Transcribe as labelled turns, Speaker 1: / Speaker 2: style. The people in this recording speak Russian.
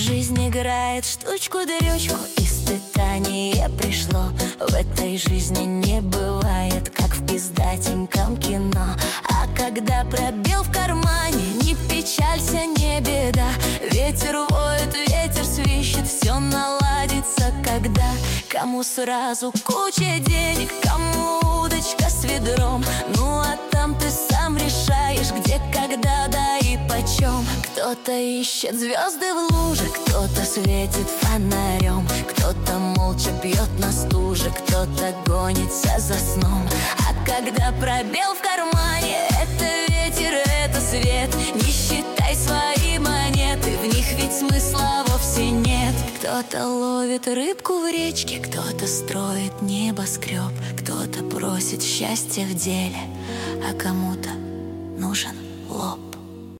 Speaker 1: Жизнь играет штучку-дрючку, испытание пришло. В этой жизни не бывает, как в пиздатеньком кино. А когда пробел в кармане, не печалься, не беда. Ветер воет, ветер свищет, все наладится, когда. Кому сразу куча денег, кому удочка с ведром. Ну а там ты сам решаешь, где, когда, да и почем. Кто-то ищет звезды в луже, кто-то светит фонарем, кто-то молча пьет на стуже, кто-то гонится за сном. А когда пробел в кармане, это ветер, это свет. Не считай свои монеты, в них ведь смысла вовсе нет. Кто-то ловит рыбку в речке, кто-то строит небоскреб, кто-то просит счастья в деле, а кому-то нужен лоб.